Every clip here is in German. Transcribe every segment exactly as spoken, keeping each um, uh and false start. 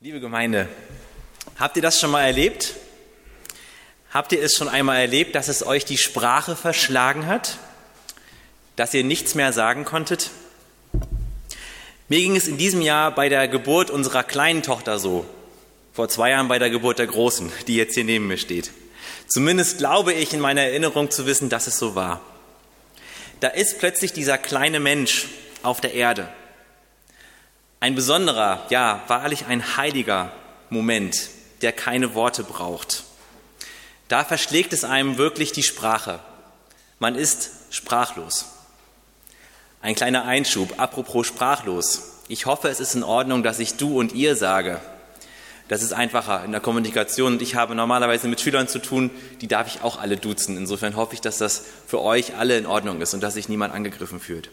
Liebe Gemeinde, habt ihr das schon mal erlebt? Habt ihr es schon einmal erlebt, dass es euch die Sprache verschlagen hat? Dass ihr nichts mehr sagen konntet? Mir ging es in diesem Jahr bei der Geburt unserer kleinen Tochter so. Vor zwei Jahren bei der Geburt der Großen, die jetzt hier neben mir steht. Zumindest glaube ich in meiner Erinnerung zu wissen, dass es so war. Da ist plötzlich dieser kleine Mensch auf der Erde. Ein besonderer, ja, wahrlich ein heiliger Moment, der keine Worte braucht. Da verschlägt es einem wirklich die Sprache. Man ist sprachlos. Ein kleiner Einschub, apropos sprachlos. Ich hoffe, es ist in Ordnung, dass ich du und ihr sage. Das ist einfacher in der Kommunikation und ich habe normalerweise mit Schülern zu tun, die darf ich auch alle duzen. Insofern hoffe ich, dass das für euch alle in Ordnung ist und dass sich niemand angegriffen fühlt.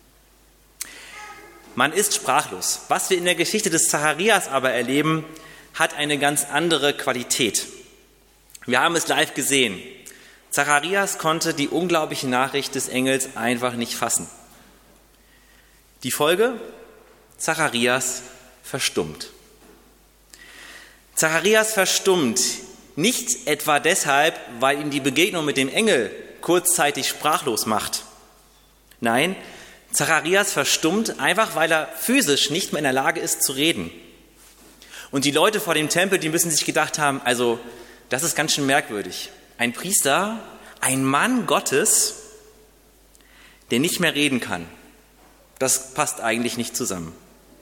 Man ist sprachlos. Was wir in der Geschichte des Zacharias aber erleben, hat eine ganz andere Qualität. Wir haben es live gesehen. Zacharias konnte die unglaubliche Nachricht des Engels einfach nicht fassen. Die Folge? Zacharias verstummt. Zacharias verstummt, nicht etwa deshalb, weil ihn die Begegnung mit dem Engel kurzzeitig sprachlos macht. Nein, Zacharias verstummt einfach, weil er physisch nicht mehr in der Lage ist zu reden. Und die Leute vor dem Tempel, die müssen sich gedacht haben, also das ist ganz schön merkwürdig. Ein Priester, ein Mann Gottes, der nicht mehr reden kann. Das passt eigentlich nicht zusammen.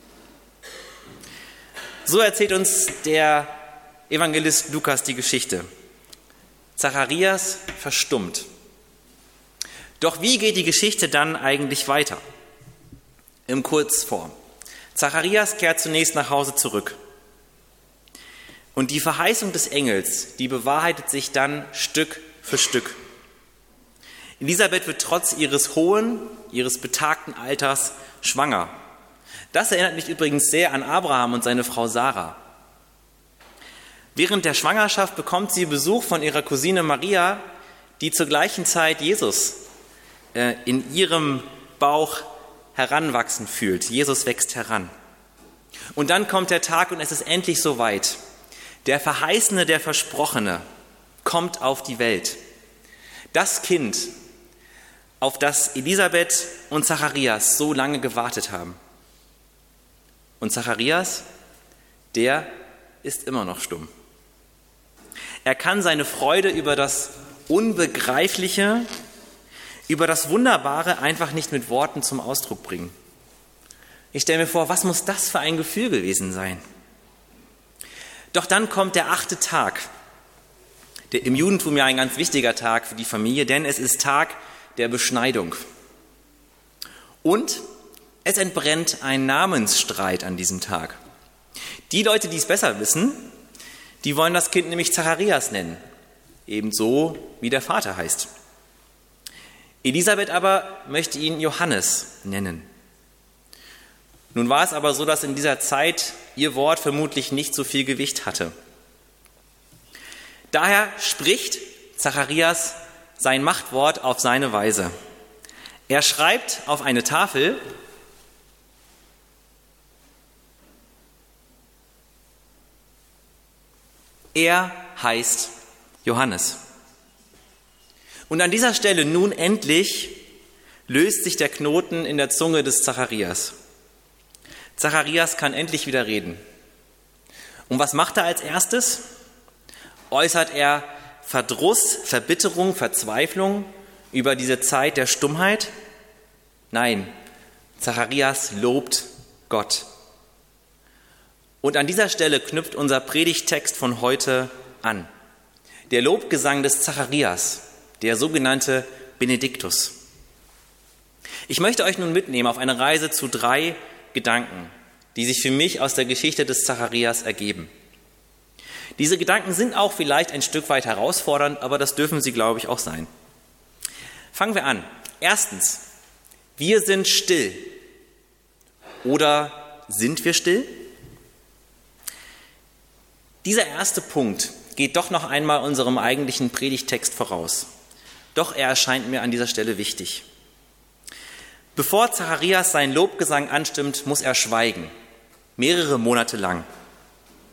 So erzählt uns der Evangelist Lukas die Geschichte. Zacharias verstummt. Doch wie geht die Geschichte dann eigentlich weiter? Im Kurzform. Zacharias kehrt zunächst nach Hause zurück. Und die Verheißung des Engels, die bewahrheitet sich dann Stück für Stück. Elisabeth wird trotz ihres hohen, ihres betagten Alters schwanger. Das erinnert mich übrigens sehr an Abraham und seine Frau Sarah. Während der Schwangerschaft bekommt sie Besuch von ihrer Cousine Maria, die zur gleichen Zeit Jesus äh, in ihrem Bauch heranwachsen fühlt. Jesus wächst heran. Und dann kommt der Tag und es ist endlich soweit. Der Verheißene, der Versprochene kommt auf die Welt. Das Kind, auf das Elisabeth und Zacharias so lange gewartet haben. Und Zacharias, der ist immer noch stumm. Er kann seine Freude über das Unbegreifliche, über das Wunderbare einfach nicht mit Worten zum Ausdruck bringen. Ich stelle mir vor, was muss das für ein Gefühl gewesen sein? Doch dann kommt der achte Tag, der im Judentum ja ein ganz wichtiger Tag für die Familie, denn es ist Tag der Beschneidung. Und es entbrennt ein Namensstreit an diesem Tag. Die Leute, die es besser wissen, die wollen das Kind nämlich Zacharias nennen, ebenso wie der Vater heißt. Elisabeth aber möchte ihn Johannes nennen. Nun war es aber so, dass in dieser Zeit ihr Wort vermutlich nicht so viel Gewicht hatte. Daher spricht Zacharias sein Machtwort auf seine Weise. Er schreibt auf eine Tafel: Er heißt Johannes. Und an dieser Stelle nun endlich löst sich der Knoten in der Zunge des Zacharias. Zacharias kann endlich wieder reden. Und was macht er als erstes? Äußert er Verdruss, Verbitterung, Verzweiflung über diese Zeit der Stummheit? Nein, Zacharias lobt Gott. Und an dieser Stelle knüpft unser Predigttext von heute an. Der Lobgesang des Zacharias, der sogenannte Benediktus. Ich möchte euch nun mitnehmen auf eine Reise zu drei Gedanken, die sich für mich aus der Geschichte des Zacharias ergeben. Diese Gedanken sind auch vielleicht ein Stück weit herausfordernd, aber das dürfen sie, glaube ich, auch sein. Fangen wir an. Erstens, wir sind still. Oder sind wir still? Dieser erste Punkt geht doch noch einmal unserem eigentlichen Predigttext voraus. Doch er erscheint mir an dieser Stelle wichtig. Bevor Zacharias seinen Lobgesang anstimmt, muss er schweigen, mehrere Monate lang.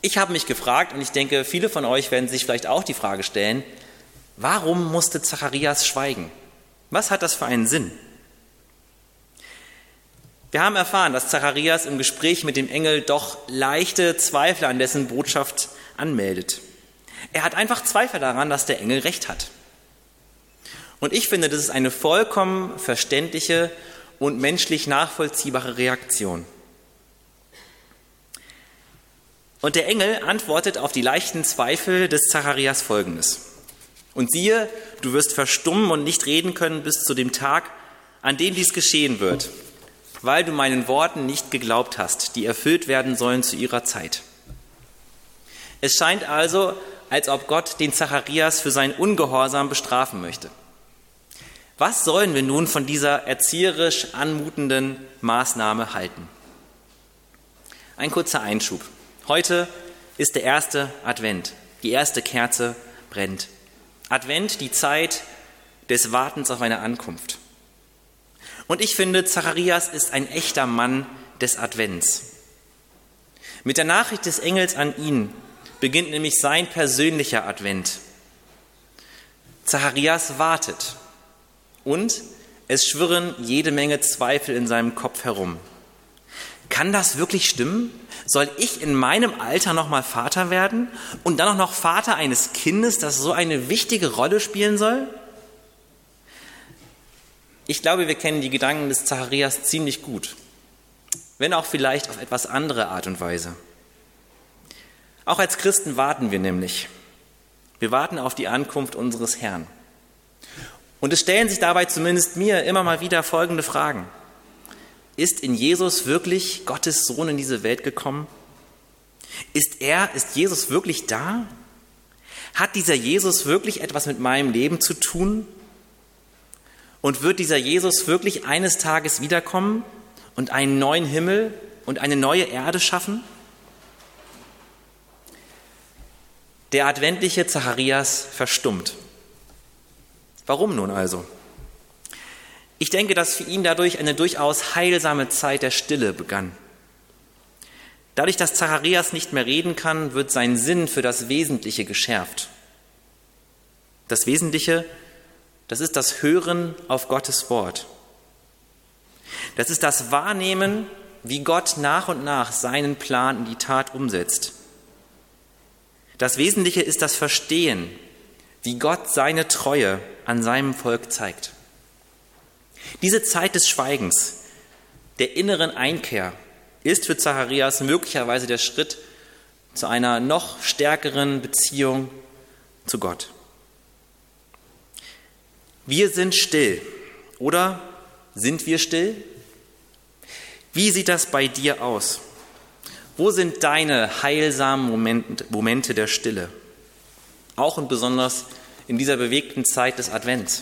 Ich habe mich gefragt, und ich denke, viele von euch werden sich vielleicht auch die Frage stellen, warum musste Zacharias schweigen? Was hat das für einen Sinn? Wir haben erfahren, dass Zacharias im Gespräch mit dem Engel doch leichte Zweifel an dessen Botschaft anmeldet. Er hat einfach Zweifel daran, dass der Engel recht hat. Und ich finde, das ist eine vollkommen verständliche und menschlich nachvollziehbare Reaktion. Und der Engel antwortet auf die leichten Zweifel des Zacharias Folgendes: Und siehe, du wirst verstummen und nicht reden können bis zu dem Tag, an dem dies geschehen wird, weil du meinen Worten nicht geglaubt hast, die erfüllt werden sollen zu ihrer Zeit. Es scheint also, als ob Gott den Zacharias für seinen Ungehorsam bestrafen möchte. Was sollen wir nun von dieser erzieherisch anmutenden Maßnahme halten? Ein kurzer Einschub. Heute ist der erste Advent. Die erste Kerze brennt. Advent, die Zeit des Wartens auf eine Ankunft. Und ich finde, Zacharias ist ein echter Mann des Advents. Mit der Nachricht des Engels an ihn beginnt nämlich sein persönlicher Advent. Zacharias wartet und es schwirren jede Menge Zweifel in seinem Kopf herum. Kann das wirklich stimmen? Soll ich in meinem Alter noch mal Vater werden und dann auch noch Vater eines Kindes, das so eine wichtige Rolle spielen soll? Ich glaube, wir kennen die Gedanken des Zacharias ziemlich gut, wenn auch vielleicht auf etwas andere Art und Weise. Auch als Christen warten wir nämlich. Wir warten auf die Ankunft unseres Herrn. Und es stellen sich dabei zumindest mir immer mal wieder folgende Fragen. Ist in Jesus wirklich Gottes Sohn in diese Welt gekommen? Ist er, ist Jesus wirklich da? Hat dieser Jesus wirklich etwas mit meinem Leben zu tun? Und wird dieser Jesus wirklich eines Tages wiederkommen und einen neuen Himmel und eine neue Erde schaffen? Der adventliche Zacharias verstummt. Warum nun also? Ich denke, dass für ihn dadurch eine durchaus heilsame Zeit der Stille begann. Dadurch, dass Zacharias nicht mehr reden kann, wird sein Sinn für das Wesentliche geschärft. Das Wesentliche, das ist das Hören auf Gottes Wort. Das ist das Wahrnehmen, wie Gott nach und nach seinen Plan in die Tat umsetzt. Das Wesentliche ist das Verstehen, wie Gott seine Treue an seinem Volk zeigt. Diese Zeit des Schweigens, der inneren Einkehr, ist für Zacharias möglicherweise der Schritt zu einer noch stärkeren Beziehung zu Gott. Wir sind still, oder sind wir still? Wie sieht das bei dir aus? Wo sind deine heilsamen Momente, Momente der Stille? Auch und besonders in dieser bewegten Zeit des Advents.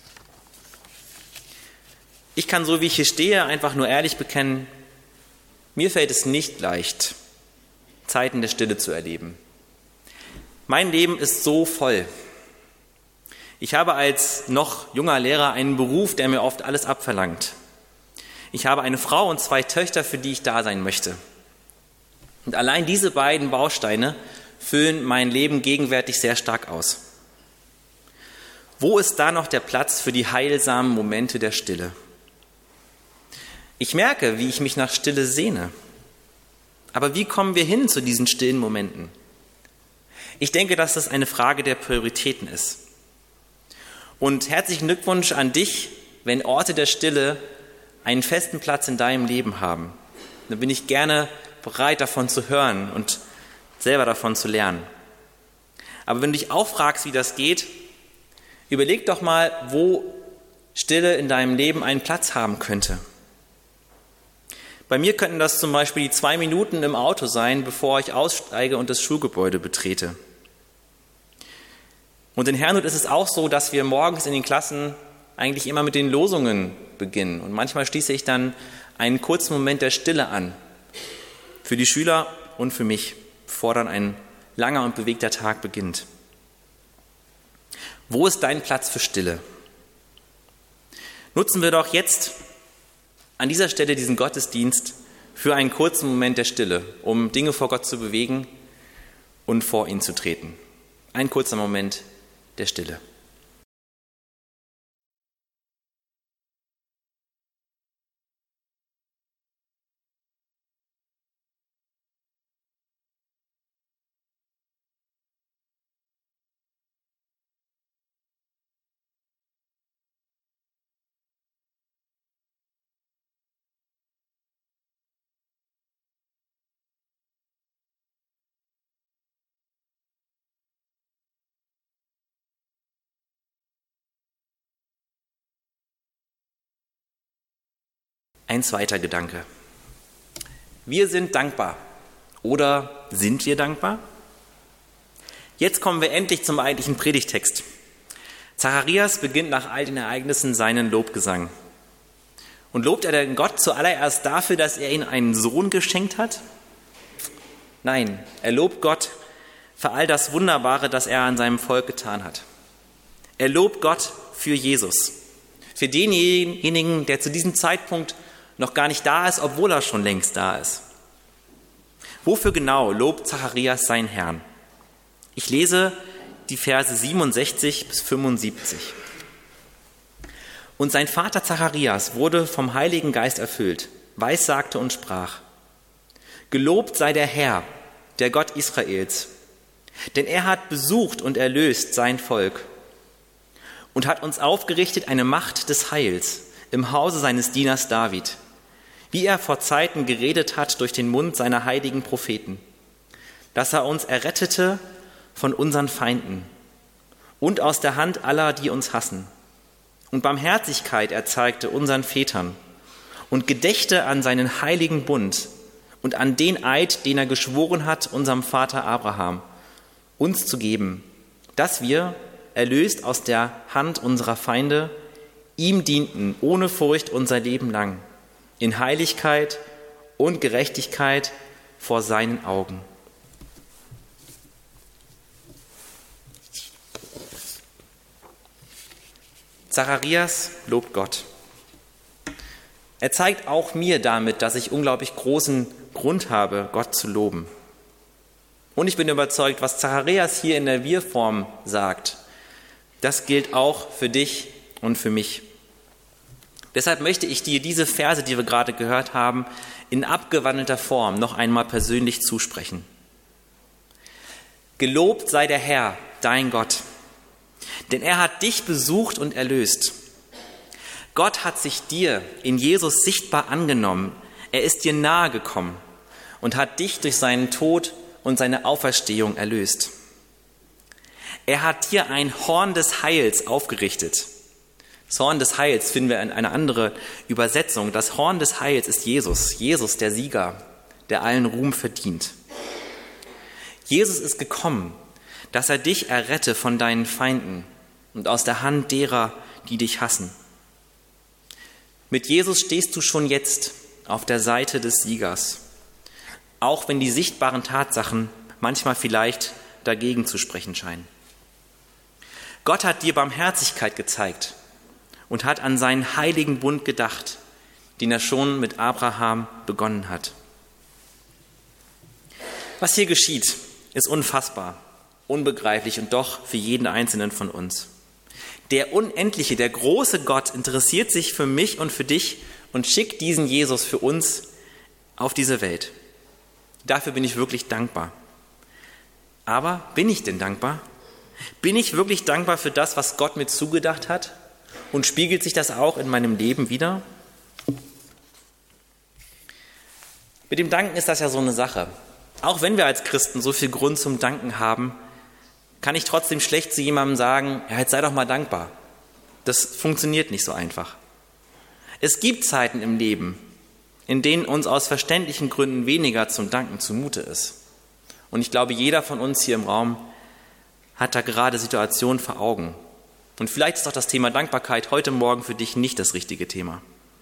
Ich kann, so wie ich hier stehe, einfach nur ehrlich bekennen, mir fällt es nicht leicht, Zeiten der Stille zu erleben. Mein Leben ist so voll. Ich habe als noch junger Lehrer einen Beruf, der mir oft alles abverlangt. Ich habe eine Frau und zwei Töchter, für die ich da sein möchte. Und allein diese beiden Bausteine füllen mein Leben gegenwärtig sehr stark aus. Wo ist da noch der Platz für die heilsamen Momente der Stille? Ich merke, wie ich mich nach Stille sehne. Aber wie kommen wir hin zu diesen stillen Momenten? Ich denke, dass das eine Frage der Prioritäten ist. Und herzlichen Glückwunsch an dich, wenn Orte der Stille einen festen Platz in deinem Leben haben. Dann bin ich gerne bereit, davon zu hören und selber davon zu lernen. Aber wenn du dich auch fragst, wie das geht, überleg doch mal, wo Stille in deinem Leben einen Platz haben könnte. Bei mir könnten das zum Beispiel die zwei Minuten im Auto sein, bevor ich aussteige und das Schulgebäude betrete. Und in Herrnhut ist es auch so, dass wir morgens in den Klassen eigentlich immer mit den Losungen beginnen. Und manchmal schließe ich dann einen kurzen Moment der Stille an. Für die Schüler und für mich, bevor dann ein langer und bewegter Tag beginnt. Wo ist dein Platz für Stille? Nutzen wir doch jetzt an dieser Stelle diesen Gottesdienst für einen kurzen Moment der Stille, um Dinge vor Gott zu bewegen, und vor ihn zu treten. Ein kurzer Moment der Stille. Ein zweiter Gedanke. Wir sind dankbar. Oder sind wir dankbar? Jetzt kommen wir endlich zum eigentlichen Predigtext. Zacharias beginnt nach all den Ereignissen seinen Lobgesang. Und lobt er denn Gott zuallererst dafür, dass er ihm einen Sohn geschenkt hat? Nein, er lobt Gott für all das Wunderbare, das er an seinem Volk getan hat. Er lobt Gott für Jesus, für denjenigen, der zu diesem Zeitpunkt noch gar nicht da ist, obwohl er schon längst da ist. Wofür genau lobt Zacharias seinen Herrn? Ich lese die Verse siebenundsechzig bis fünfundsiebzig. Und sein Vater Zacharias wurde vom Heiligen Geist erfüllt, weissagte und sprach: Gelobt sei der Herr, der Gott Israels, denn er hat besucht und erlöst sein Volk und hat uns aufgerichtet eine Macht des Heils im Hause seines Dieners David, wie er vor Zeiten geredet hat durch den Mund seiner heiligen Propheten, dass er uns errettete von unseren Feinden und aus der Hand aller, die uns hassen, und Barmherzigkeit erzeigte unseren Vätern und gedächte an seinen heiligen Bund und an den Eid, den er geschworen hat, unserem Vater Abraham, uns zu geben, dass wir, erlöst aus der Hand unserer Feinde, ihm dienten ohne Furcht unser Leben lang, in Heiligkeit und Gerechtigkeit vor seinen Augen. Zacharias lobt Gott. Er zeigt auch mir damit, dass ich unglaublich großen Grund habe, Gott zu loben. Und ich bin überzeugt, was Zacharias hier in der Wir-Form sagt, das gilt auch für dich und für mich. Deshalb möchte ich dir diese Verse, die wir gerade gehört haben, in abgewandelter Form noch einmal persönlich zusprechen. Gelobt sei der Herr, dein Gott, denn er hat dich besucht und erlöst. Gott hat sich dir in Jesus sichtbar angenommen. Er ist dir nahe gekommen und hat dich durch seinen Tod und seine Auferstehung erlöst. Er hat dir ein Horn des Heils aufgerichtet. Das Horn des Heils finden wir in einer anderen Übersetzung. Das Horn des Heils ist Jesus, Jesus der Sieger, der allen Ruhm verdient. Jesus ist gekommen, dass er dich errette von deinen Feinden und aus der Hand derer, die dich hassen. Mit Jesus stehst du schon jetzt auf der Seite des Siegers, auch wenn die sichtbaren Tatsachen manchmal vielleicht dagegen zu sprechen scheinen. Gott hat dir Barmherzigkeit gezeigt und hat an seinen heiligen Bund gedacht, den er schon mit Abraham begonnen hat. Was hier geschieht, ist unfassbar, unbegreiflich und doch für jeden Einzelnen von uns. Der unendliche, der große Gott interessiert sich für mich und für dich und schickt diesen Jesus für uns auf diese Welt. Dafür bin ich wirklich dankbar. Aber bin ich denn dankbar? Bin ich wirklich dankbar für das, was Gott mir zugedacht hat? Und spiegelt sich das auch in meinem Leben wider? Mit dem Danken ist das ja so eine Sache. Auch wenn wir als Christen so viel Grund zum Danken haben, kann ich trotzdem schlecht zu jemandem sagen, ja, jetzt sei doch mal dankbar. Das funktioniert nicht so einfach. Es gibt Zeiten im Leben, in denen uns aus verständlichen Gründen weniger zum Danken zumute ist. Und ich glaube, jeder von uns hier im Raum hat da gerade Situationen vor Augen. Und vielleicht ist auch das Thema Dankbarkeit heute Morgen für dich nicht das richtige Thema.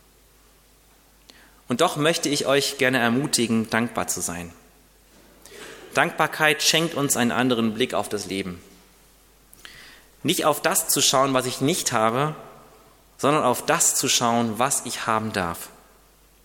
Und doch möchte ich euch gerne ermutigen, dankbar zu sein. Dankbarkeit schenkt uns einen anderen Blick auf das Leben. Nicht auf das zu schauen, was ich nicht habe, sondern auf das zu schauen, was ich haben darf.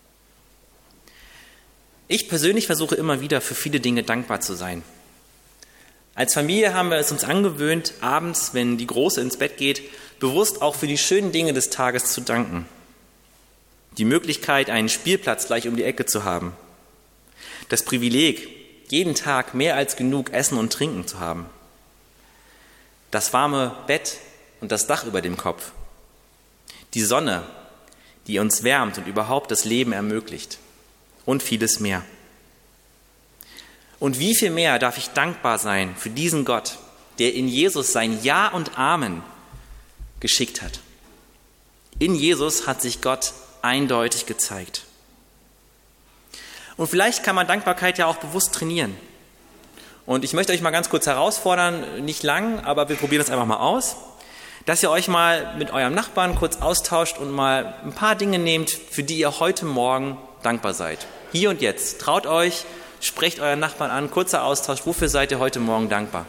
Ich persönlich versuche immer wieder für viele Dinge dankbar zu sein. Als Familie haben wir es uns angewöhnt, abends, wenn die Große ins Bett geht, bewusst auch für die schönen Dinge des Tages zu danken. Die Möglichkeit, einen Spielplatz gleich um die Ecke zu haben. Das Privileg, jeden Tag mehr als genug Essen und Trinken zu haben. Das warme Bett und das Dach über dem Kopf. Die Sonne, die uns wärmt und überhaupt das Leben ermöglicht. Und vieles mehr. Und wie viel mehr darf ich dankbar sein für diesen Gott, der in Jesus sein Ja und Amen geschickt hat. In Jesus hat sich Gott eindeutig gezeigt. Und vielleicht kann man Dankbarkeit ja auch bewusst trainieren. Und ich möchte euch mal ganz kurz herausfordern, nicht lang, aber wir probieren das einfach mal aus, dass ihr euch mal mit eurem Nachbarn kurz austauscht und mal ein paar Dinge nehmt, für die ihr heute Morgen dankbar seid. Hier und jetzt. Traut euch, sprecht euren Nachbarn an, kurzer Austausch. Wofür seid ihr heute Morgen dankbar?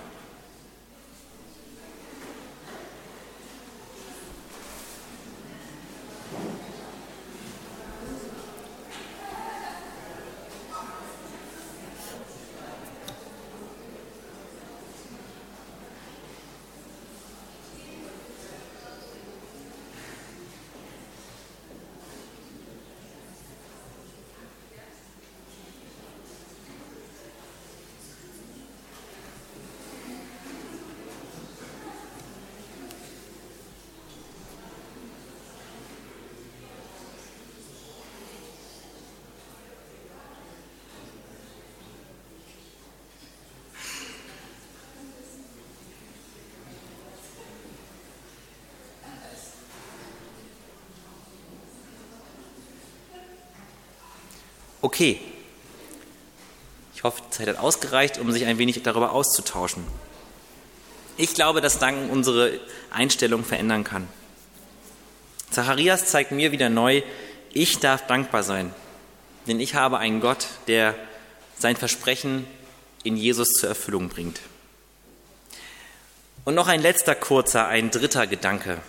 Okay, ich hoffe, die Zeit hat ausgereicht, um sich ein wenig darüber auszutauschen. Ich glaube, dass Danken unsere Einstellung verändern kann. Zacharias zeigt mir wieder neu, ich darf dankbar sein, denn ich habe einen Gott, der sein Versprechen in Jesus zur Erfüllung bringt. Und noch ein letzter kurzer, ein dritter Gedanke.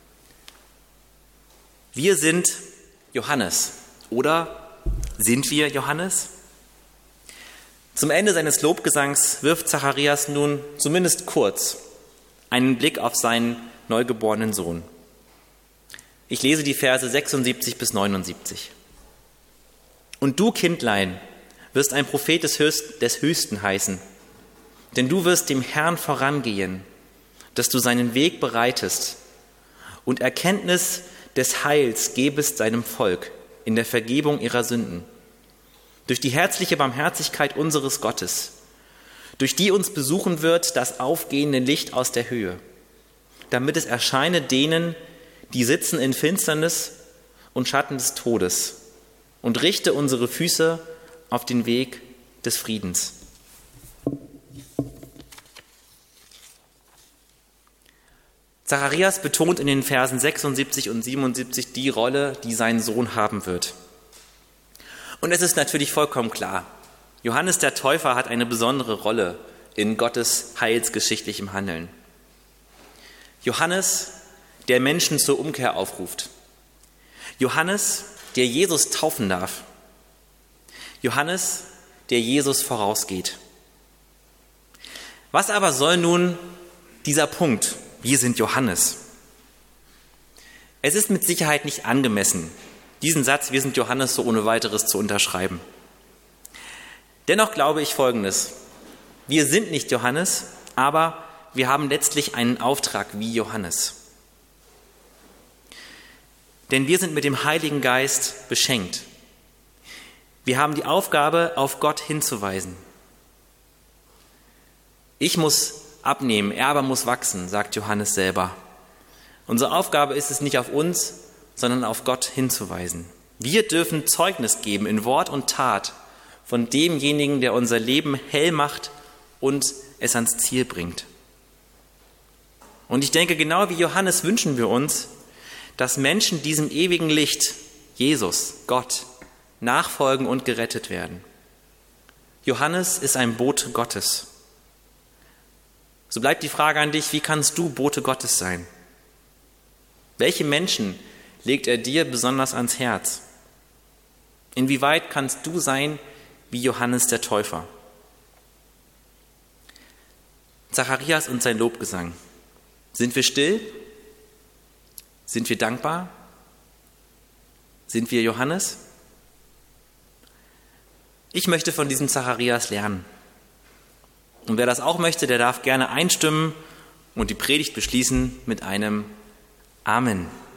Wir sind Johannes, oder sind wir Johannes? Zum Ende seines Lobgesangs wirft Zacharias nun zumindest kurz einen Blick auf seinen neugeborenen Sohn. Ich lese die Verse sechsundsiebzig bis neunundsiebzig. Und du, Kindlein, wirst ein Prophet des Höchsten heißen, denn du wirst dem Herrn vorangehen, dass du seinen Weg bereitest und Erkenntnis des Heils gebest seinem Volk in der Vergebung ihrer Sünden, durch die herzliche Barmherzigkeit unseres Gottes, durch die uns besuchen wird das aufgehende Licht aus der Höhe, damit es erscheine denen, die sitzen in Finsternis und Schatten des Todes, und richte unsere Füße auf den Weg des Friedens. Zacharias betont in den Versen sechsundsiebzig und siebenundsiebzig die Rolle, die sein Sohn haben wird. Und es ist natürlich vollkommen klar, Johannes der Täufer hat eine besondere Rolle in Gottes heilsgeschichtlichem Handeln. Johannes, der Menschen zur Umkehr aufruft. Johannes, der Jesus taufen darf. Johannes, der Jesus vorausgeht. Was aber soll nun dieser Punkt, wir sind Johannes? Es ist mit Sicherheit nicht angemessen, diesen Satz, wir sind Johannes, so ohne weiteres zu unterschreiben. Dennoch glaube ich Folgendes: Wir sind nicht Johannes, aber wir haben letztlich einen Auftrag wie Johannes. Denn wir sind mit dem Heiligen Geist beschenkt. Wir haben die Aufgabe, auf Gott hinzuweisen. Ich muss abnehmen, er aber muss wachsen, sagt Johannes selber. Unsere Aufgabe ist es nicht auf uns, sondern auf Gott hinzuweisen. Wir dürfen Zeugnis geben in Wort und Tat von demjenigen, der unser Leben hell macht und es ans Ziel bringt. Und ich denke, genau wie Johannes wünschen wir uns, dass Menschen diesem ewigen Licht, Jesus, Gott, nachfolgen und gerettet werden. Johannes ist ein Bote Gottes. So bleibt die Frage an dich, wie kannst du Bote Gottes sein? Welche Menschen legt er dir besonders ans Herz? Inwieweit kannst du sein wie Johannes der Täufer? Zacharias und sein Lobgesang. Sind wir still? Sind wir dankbar? Sind wir Johannes? Ich möchte von diesem Zacharias lernen. Und wer das auch möchte, der darf gerne einstimmen und die Predigt beschließen mit einem Amen.